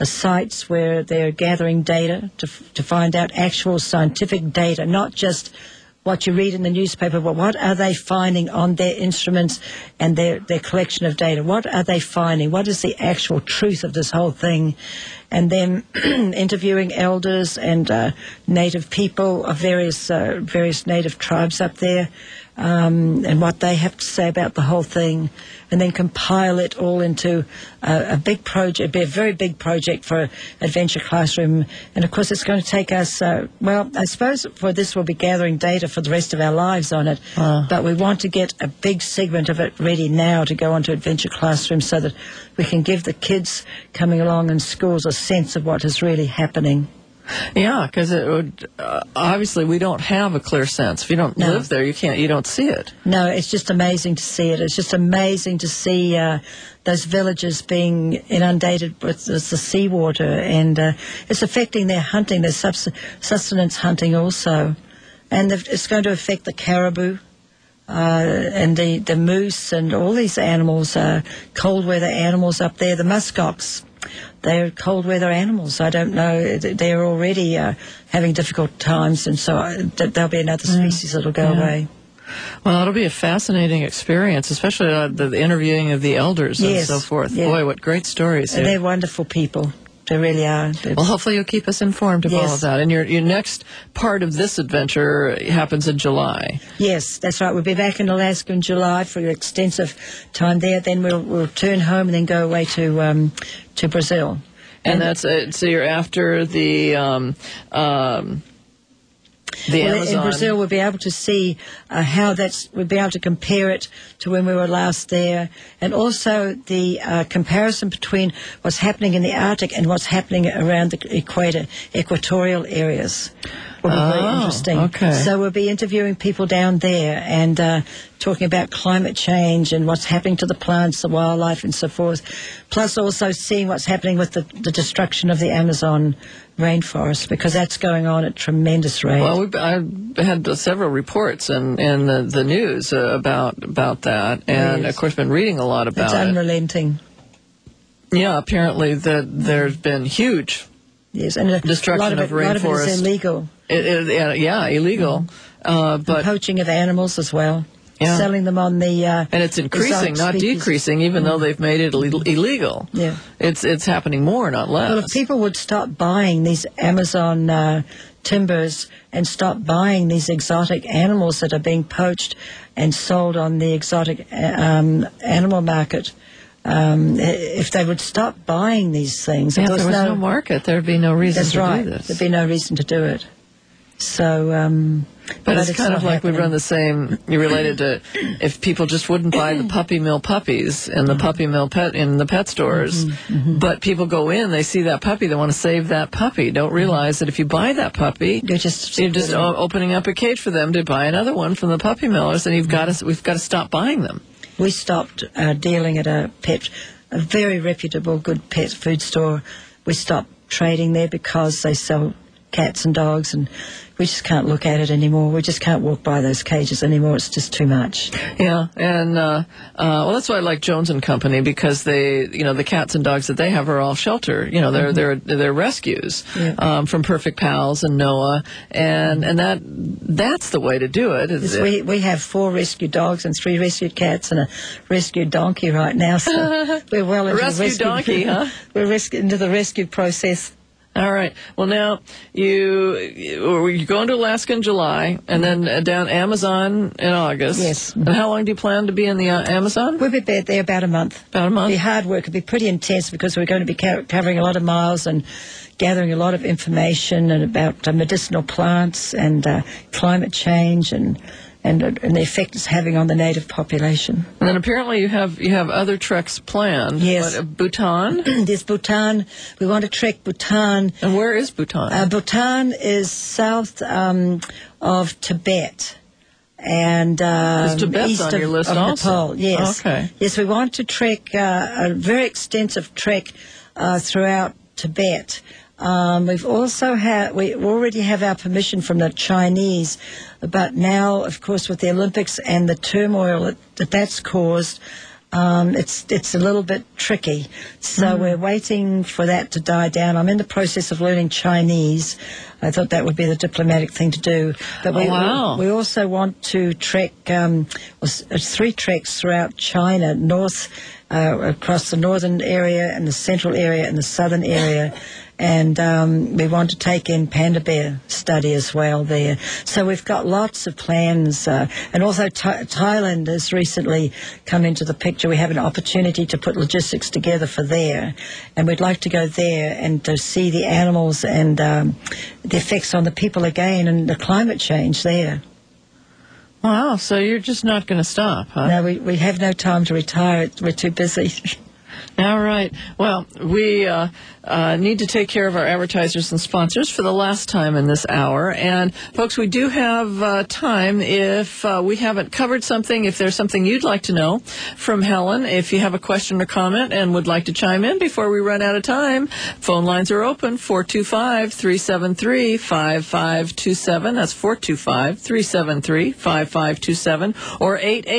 sites where they're gathering data to find out actual scientific data, not just what you read in the newspaper, but what are they finding on their instruments and their collection of data? What are they finding? What is the actual truth of this whole thing? And then interviewing elders and native people of various native tribes up there, and what they have to say about the whole thing, and then compile it all into a big project, a very big project for Adventure Classroom. And of course it's going to take us, I suppose for this we'll be gathering data for the rest of our lives on it, but we want to get a big segment of it ready now to go onto Adventure Classroom so that we can give the kids coming along in schools a sense of what is really happening. Yeah, because it would obviously we don't have a clear sense. If you don't live there, you don't see it. No, it's just amazing to see it. It's just amazing to see those villages being inundated with the seawater, and it's affecting their hunting, their sustenance hunting also, and it's going to affect the caribou. And the moose and all these animals, cold weather animals up there, the muskox. They're cold weather animals. I don't know. They're already having difficult times, and so there'll be another species that'll go away. Well, it'll be a fascinating experience, especially the interviewing of the elders and so forth. Yeah. Boy, what great stories. They're wonderful people. They really are. Well, hopefully you'll keep us informed of all of that. And your next part of this adventure happens in July. Yes, that's right. We'll be back in Alaska in July for an extensive time there. Then we'll return home and then go away to Brazil. And that's so you're after the Amazon. In Brazil, we'll be able to see how we'll be able to compare it to when we were last there, and also the comparison between what's happening in the Arctic and what's happening around the equatorial areas. Will be very interesting. Okay. So we'll be interviewing people down there and talking about climate change and what's happening to the plants, the wildlife, and so forth. Plus also seeing what's happening with the destruction of the Amazon rainforest, because that's going on at tremendous rate. Well, I had several reports in the news about that, and of course been reading a lot about it. It's unrelenting. Yeah, apparently that there's been huge and destruction of rainforest. A lot of it is illegal. Illegal. But poaching of animals as well. Yeah. Selling them on the and it's increasing, not decreasing, even though they've made it illegal. Yeah, it's happening more, not less. Well, if people would stop buying these Amazon timbers and stop buying these exotic animals that are being poached and sold on the exotic animal market, if they would stop buying these things, if there was no market, there'd be no reason to do this. There'd be no reason to do it. So, but it's kind of like we run the same. You related to if people just wouldn't buy the puppy mill puppies and the puppy mill pet in the pet stores, but people go in, they see that puppy, they want to save that puppy. Don't realize that if you buy that puppy, you're just opening up a cage for them to buy another one from the puppy millers, and we've got to stop buying them. We stopped dealing at a very reputable, good pet food store. We stopped trading there because they sell cats and dogs, and we just can't look at it anymore. We just can't walk by those cages anymore. It's just too much. Yeah, and well, that's why I like Jones and Company, because they, the cats and dogs that they have are all shelter. They're rescues from Perfect Pals and Noah, and that's the way to do it. We have 4 rescued dogs and 3 rescued cats and a rescued donkey right now. So we're well into the rescue donkey, huh? We're into the rescue process. All right. Well, now you go into Alaska in July, and then down Amazon in August. Yes. And how long do you plan to be in the Amazon? We'll be there about a month. About a month. It'll be hard work. It'll be pretty intense because we're going to be covering a lot of miles and gathering a lot of information and about medicinal plants and climate change and the effect it's having on the native population. And then apparently you have other treks planned. Yes. Bhutan? There's Bhutan. We want to trek Bhutan. And where is Bhutan? Bhutan is south of Tibet. And Tibet's east on your list of also. Nepal. Yes. Okay. Yes, we want to trek a very extensive trek throughout Tibet. We already have our permission from the Chinese, but now, of course, with the Olympics and the turmoil that's caused, it's a little bit tricky. So we're waiting for that to die down. I'm in the process of learning Chinese. I thought that would be the diplomatic thing to do. But we also want to trek 3 treks throughout China, north, across the northern area and the central area and the southern area. And we want to take in panda bear study as well there. So we've got lots of plans. And also Thailand has recently come into the picture. We have an opportunity to put logistics together for there. And we'd like to go there and to see the animals and the effects on the people again and the climate change there. Wow, so you're just not going to stop, huh? No, we have no time to retire. We're too busy. All right. Well, we need to take care of our advertisers and sponsors for the last time in this hour. And, folks, we do have time if we haven't covered something, if there's something you'd like to know from Helen, if you have a question or comment and would like to chime in before we run out of time, phone lines are open, 425-373-5527. That's 425-373-5527 or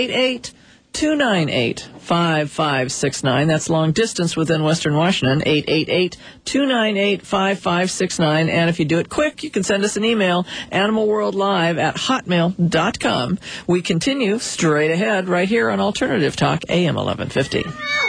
888-298-5569. That's long distance within Western Washington, 888-298-5569. And if you do it quick, you can send us an email, animalworldlive@hotmail.com. We continue straight ahead right here on Alternative Talk, AM 1150.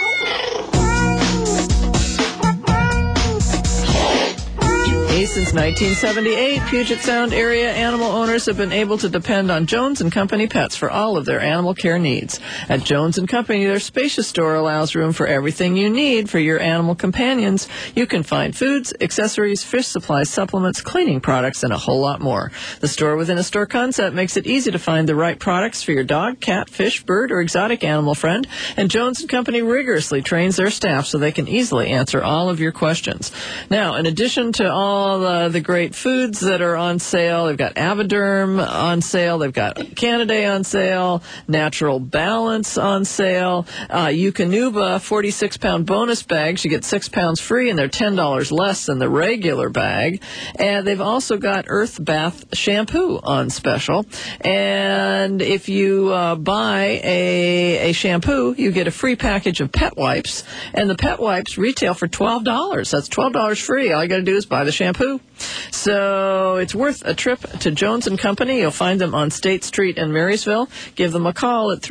Since 1978, Puget Sound area animal owners have been able to depend on Jones & Company Pets for all of their animal care needs. At Jones & Company, their spacious store allows room for everything you need for your animal companions. You can find foods, accessories, fish supplies, supplements, cleaning products, and a whole lot more. The store-within-a-store concept makes it easy to find the right products for your dog, cat, fish, bird, or exotic animal friend, and Jones & Company rigorously trains their staff so they can easily answer all of your questions. Now, in addition to all the great foods that are on sale, they've got Avoderm on sale, they've got Canidae on sale, Natural Balance on sale, Eukanuba 46-pound bonus bags. You get 6 pounds free, and they're $10 less than the regular bag. And they've also got Earth Bath shampoo on special. And if you buy a shampoo, you get a free package of pet wipes. And the pet wipes retail for $12. That's $12 free. All you got to do is buy the shampoo. So it's worth a trip to Jones & Company. You'll find them on State Street in Marysville. Give them a call at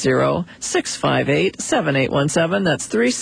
360-658-7817. That's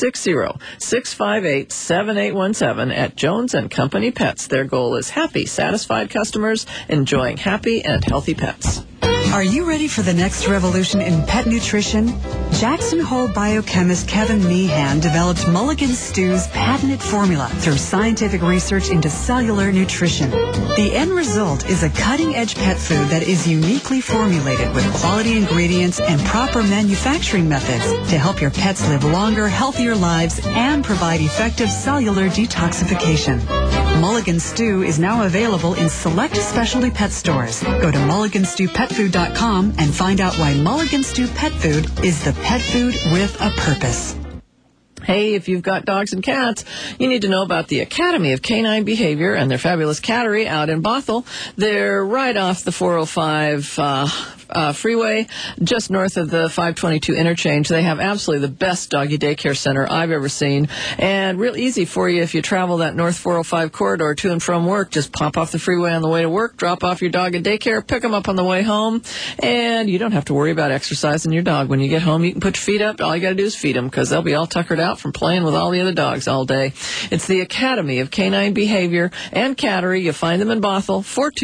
360-658-7817 at Jones & Company Pets. Their goal is happy, satisfied customers enjoying happy and healthy pets. Are you ready for the next revolution in pet nutrition? Jackson Hole biochemist Kevin Meehan developed Mulligan Stew's patented formula through scientific research into cellular nutrition. The end result is a cutting-edge pet food that is uniquely formulated with quality ingredients and proper manufacturing methods to help your pets live longer, healthier lives and provide effective cellular detoxification. Mulligan Stew is now available in select specialty pet stores. Go to mulliganstewpetfood.com and find out why Mulligan Stew Pet Food is the pet food with a purpose. Hey, if you've got dogs and cats, you need to know about the Academy of Canine Behavior and their fabulous cattery out in Bothell. They're right off the 405 freeway, just north of the 522 interchange. They have absolutely the best doggy daycare center I've ever seen, and real easy for you if you travel that North 405 corridor to and from work. Just pop off the freeway on the way to work, drop off your dog at daycare, pick them up on the way home, and you don't have to worry about exercising your dog. When you get home, you can put your feet up. All you got to do is feed them, because they'll be all tuckered out from playing with all the other dogs all day. It's the Academy of Canine Behavior and Cattery. You find them in Bothell,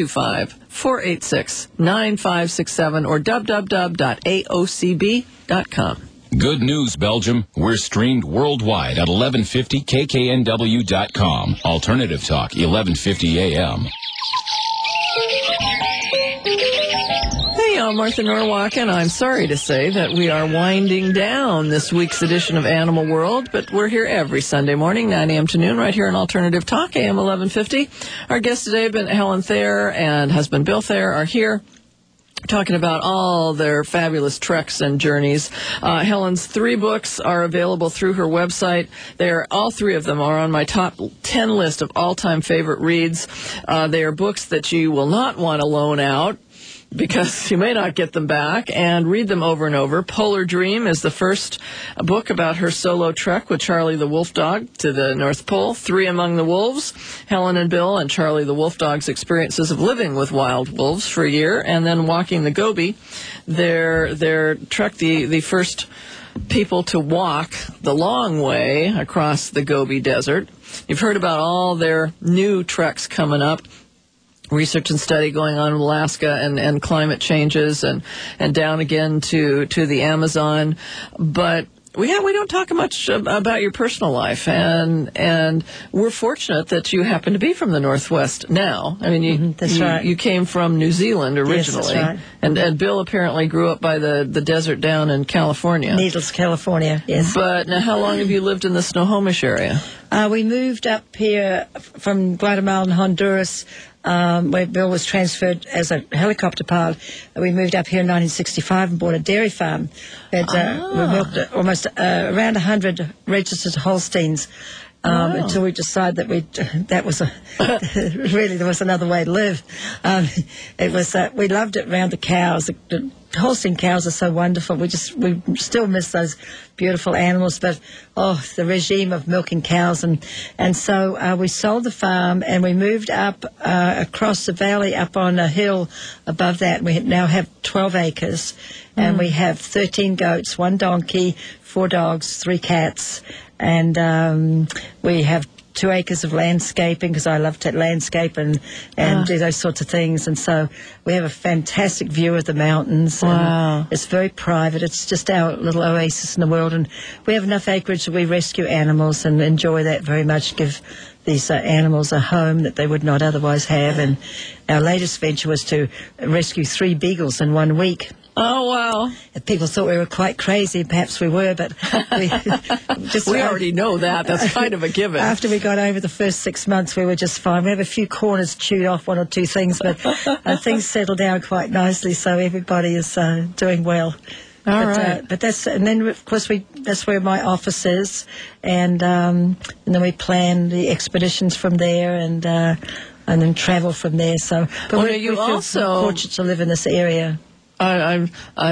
425-486-9567 or www.aocb.com. Good news, Belgium. We're streamed worldwide at 1150kknw.com. Alternative Talk, 1150 AM. Hey, I'm Martha Norwalk, and I'm sorry to say that we are winding down this week's edition of Animal World, but we're here every Sunday morning, 9 a.m. to noon, right here on Alternative Talk, AM 1150. Our guests today, Helen Thayer and husband Bill Thayer, are here talking about all their fabulous treks and journeys. Helen's 3 books are available through her website. All 3 of them are on my top 10 list of all-time favorite reads. They are books that you will not want to loan out. because you may not get them back, and read them over and over. Polar Dream is the first book about her solo trek with Charlie the Wolf Dog to the North Pole. Three Among the Wolves, Helen and Bill and Charlie the Wolf Dog's experiences of living with wild wolves for a year, and then Walking the Gobi, their trek, the first people to walk the long way across the Gobi Desert. You've heard about all their new treks coming up. Research and study going on in Alaska and climate changes and down again to the Amazon. But we don't talk much about your personal life, and we're fortunate that you happen to be from the Northwest now. I mean, that's right. You came from New Zealand originally. Yes, that's right. And Bill apparently grew up by the desert down in California. Needles, California, yes. But now, how long have you lived in the Snohomish area? We moved up here from Guatemala and Honduras, where Bill was transferred as a helicopter pilot. We moved up here in 1965 and bought a dairy farm. We milked almost around 100 registered Holsteins until we decided that that was really there was another way to live. We loved it around the cows. The Holstein cows are so wonderful. We still miss those beautiful animals, but the regime of milking cows, and so we sold the farm and we moved up across the valley up on a hill above that. We now have 12 acres, and we have 13 goats, 1 donkey, 4 dogs, 3 cats, and we have 2 acres of landscaping because I love to landscape and do those sorts of things. And so we have a fantastic view of the mountains. Wow. And it's very private. It's just our little oasis in the world. And we have enough acreage that we rescue animals and enjoy that very much, give these animals a home that they would not otherwise have. And our latest venture was to rescue 3 beagles in 1 week. Oh, wow. People thought we were quite crazy. Perhaps we were, but we already know that. That's kind of a given. After we got over the first 6 months, we were just fine. We have a few corners chewed off, 1 or 2 things, but things settled down quite nicely, so everybody is doing well. All right. But and then of course that's where my office is, and then we plan the expeditions from there, and then travel from there. So, but we feel also fortunate to live in this area. you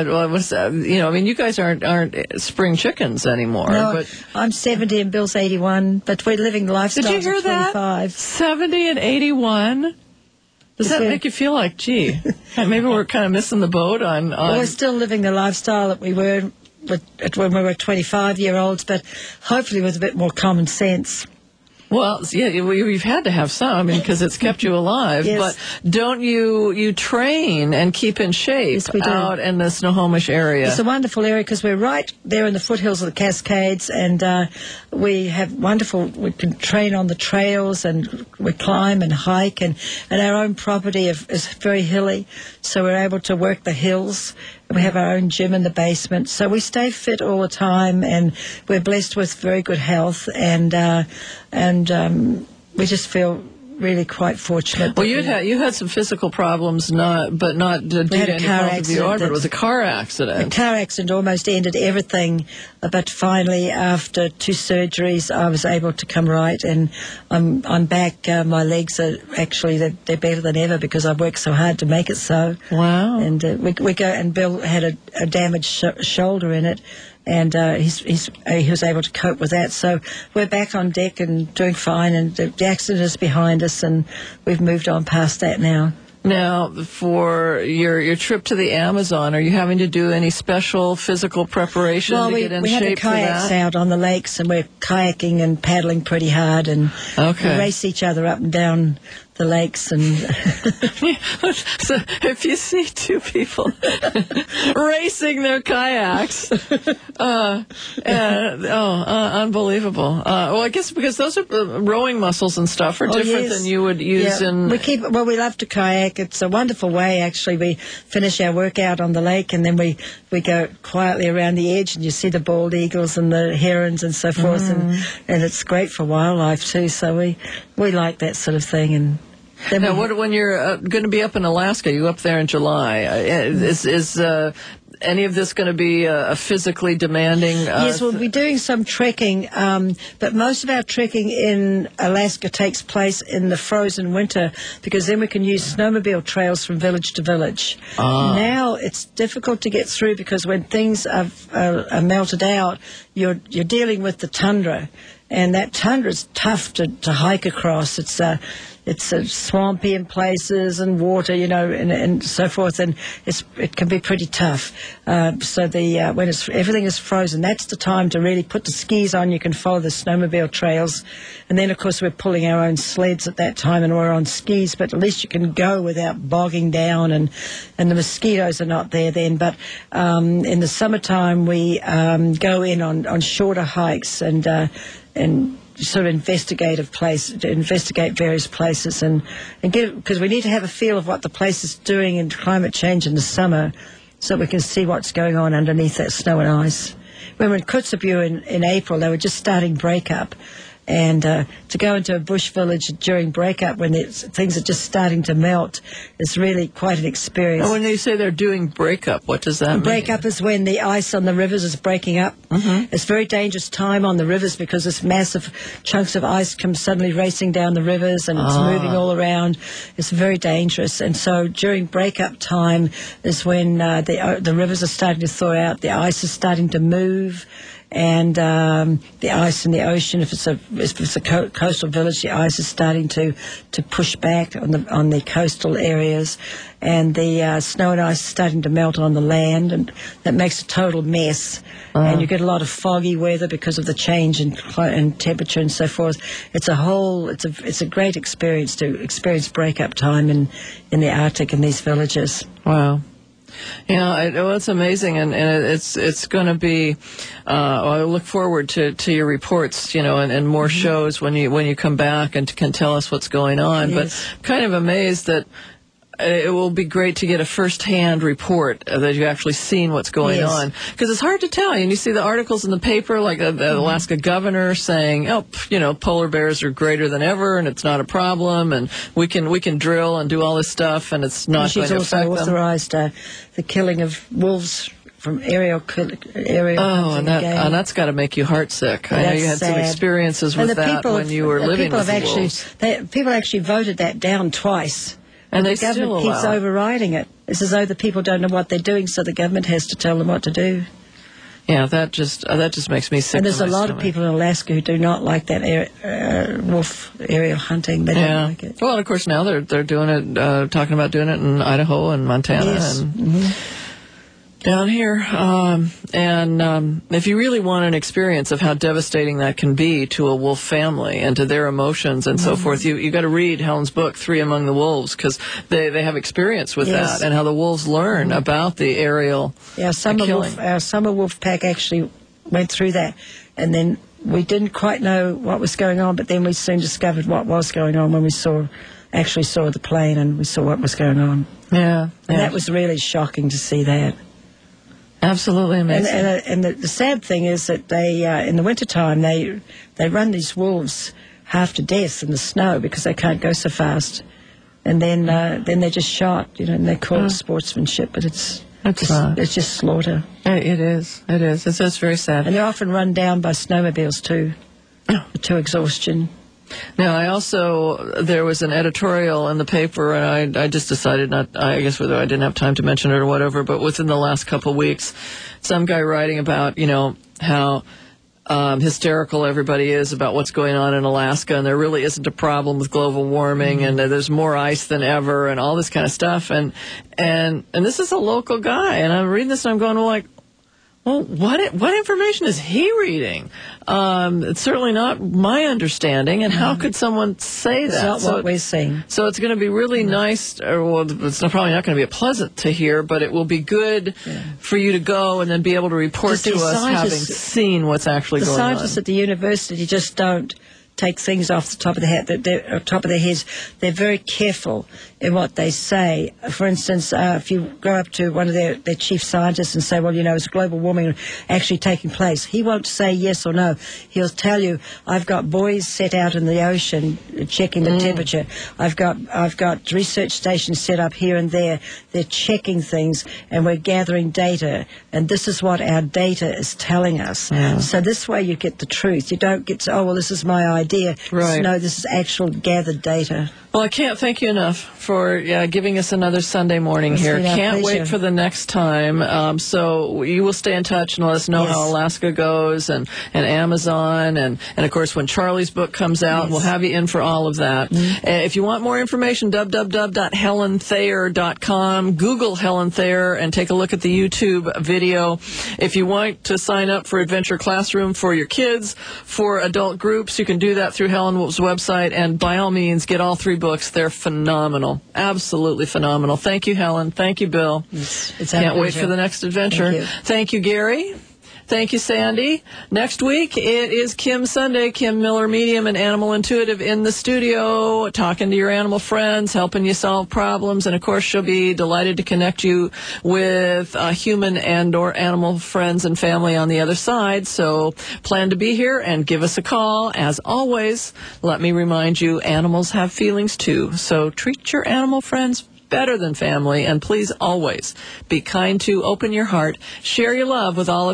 guys aren't spring chickens anymore. No, but I'm 70 and Bill's 81, but we're living lifestyles did you hear of 25. That? 70 and 81? Does that make you feel like, gee, maybe we're kind of missing the boat on... Well, we're still living the lifestyle that we were when we were 25-year-olds, but hopefully with a bit more common sense. Well, yeah, we've had to have some, because it's kept you alive. Yes. But don't you train and keep in shape out in the Snohomish area? It's a wonderful area because we're right there in the foothills of the Cascades, and we have we can train on the trails, and we climb and hike, and our own property is very hilly, so we're able to work the hills. We have our own gym in the basement, so we stay fit all the time, and we're blessed with very good health, and we just feel really quite fortunate. Well, you had some physical problems, due to any fault of your own, but it was a car accident. A car accident almost ended everything, but finally, after 2 surgeries, I was able to come right, and I'm back. My legs are actually they're better than ever because I've worked so hard to make it so. Wow! And we go. And Bill had a damaged shoulder in it. And he was able to cope with that. So we're back on deck and doing fine, and the accident is behind us, and we've moved on past that now. Now, for your trip to the Amazon, are you having to do any special physical preparation to get in shape for that? We have the kayaks out on the lakes, and we're kayaking and paddling pretty hard, and we race each other up and down the lakes. And so if you see 2 people racing their kayaks, unbelievable. Well, I guess because those are rowing muscles and stuff are different than you would use in... We love to kayak. It's a wonderful way, actually. We finish our workout on the lake, and then we go quietly around the edge, and you see the bald eagles and the herons and so forth, and it's great for wildlife too, so we like that sort of thing. And now, when you're going to be up in Alaska, you up there in July, any of this going to be a physically demanding? Yes, we'll be doing some trekking, but most of our trekking in Alaska takes place in the frozen winter, because then we can use snowmobile trails from village to village. Now it's difficult to get through, because when things are melted out, you're dealing with the tundra, and that tundra is tough to hike across. It's swampy in places, and water, and so forth, and it can be pretty tough. So when everything is frozen, that's the time to really put the skis on. You can follow the snowmobile trails, and then of course we're pulling our own sleds at that time, and we're on skis. But at least you can go without bogging down, and the mosquitoes are not there then. But in the summertime we go in on shorter hikes and sort of investigate various places and get, because we need to have a feel of what the place is doing in climate change in the summer, so we can see what's going on underneath that snow and ice. When we were in Kotzebue in April, they were just starting breakup. And to go into a bush village during breakup when things are just starting to melt is really quite an experience. When they say they're doing breakup, what does that mean? Breakup is when the ice on the rivers is breaking up. Mm-hmm. It's a very dangerous time on the rivers, because this massive chunks of ice come suddenly racing down the rivers, and it's moving all around. It's very dangerous. And so during breakup time is when the rivers are starting to thaw out, the ice is starting to move. And the ice in the ocean, if it's a coastal village, the ice is starting to push back on the coastal areas, and the snow and ice is starting to melt on the land, and that makes a total mess. And you get a lot of foggy weather because of the change in temperature and so forth. It's a great experience to experience breakup time in the Arctic in these villages. Wow. It's amazing, and it's going to be. I look forward to your reports, and more shows when you come back and can tell us what's going on. Yes. But I'm kind of amazed that it will be great to get a first-hand report that you've actually seen what's going on, because it's hard to tell. And you see the articles in the paper, like the Alaska governor saying, polar bears are greater than ever, and it's not a problem, and we can drill and do all this stuff, and it's not going to affect them. She's also authorized the killing of wolves from aerial and that's got to make you heartsick. I know you had some experiences with that when you were living with the wolves. People actually voted that down twice. And the government keeps overriding it. It's as though the people don't know what they're doing, so the government has to tell them what to do. Yeah, that just makes me sick. And there's a lot of people in Alaska who do not like that wolf aerial hunting. They don't like it. Well, and of course now they're doing it, talking about doing it in Idaho and Montana and down here. And if you really want an experience of how devastating that can be to a wolf family and to their emotions and so forth, you got to read Helen's book, Three Among the Wolves, because they have experience with that and how the wolves learn about the aerial killing. Our summer wolf pack actually went through that, and then we didn't quite know what was going on, but then we soon discovered what was going on when we actually saw the plane and we saw what was going on. Yeah. And that was really shocking to see that. Absolutely amazing. And the sad thing is that they, in the wintertime, they run these wolves half to death in the snow because they can't go so fast. And then they're just shot, and they call it sportsmanship, but it's just slaughter. It is. It's very sad. And they're often run down by snowmobiles too, to exhaustion. Now, there was an editorial in the paper, and I just decided I guess whether I didn't have time to mention it or whatever, but within the last couple of weeks, some guy writing about, how hysterical everybody is about what's going on in Alaska, and there really isn't a problem with global warming, and there's more ice than ever, and all this kind of stuff. And this is a local guy, and I'm reading this, and I'm going, well, what information is he reading? It's certainly not my understanding, and how could someone say that? It's not what we're saying. So it's going to be really nice, it's probably not going to be pleasant to hear, but it will be good for you to go and then be able to report to us having seen what's actually going on. The scientists at the university just don't take things off the top of their heads. They're very careful in what they say. For instance, if you go up to one of their chief scientists and say, well, is global warming actually taking place? He won't say yes or no. He'll tell you, I've got buoys set out in the ocean checking the temperature. I've got research stations set up here and there. They're checking things, and we're gathering data, and this is what our data is telling us. So this way you get the truth. You don't get to, this is my idea. Right. No, this is actual gathered data. Well, I can't thank you enough for giving us another Sunday morning here. Can't wait for the next time. So you will stay in touch and let us know how Alaska goes and Amazon. And of course, when Charlie's book comes out, we'll have you in for all of that. If you want more information, www.HelenThayer.com. Google Helen Thayer and take a look at the YouTube video. If you want to sign up for Adventure Classroom for your kids, for adult groups, you can do that through Helen's website. And by all means, get all 3 books. They're phenomenal. Absolutely phenomenal. Thank you, Helen. Thank you, Bill. Can't wait for the next adventure. Thank you, Gary. Thank you, Sandy. Next week, it is Kim Sunday, Kim Miller, medium and animal intuitive, in the studio, talking to your animal friends, helping you solve problems. And, of course, she'll be delighted to connect you with human and or animal friends and family on the other side. So plan to be here and give us a call. As always, let me remind you, animals have feelings, too. So treat your animal friends better than family. And please always be kind to, open your heart, share your love with all of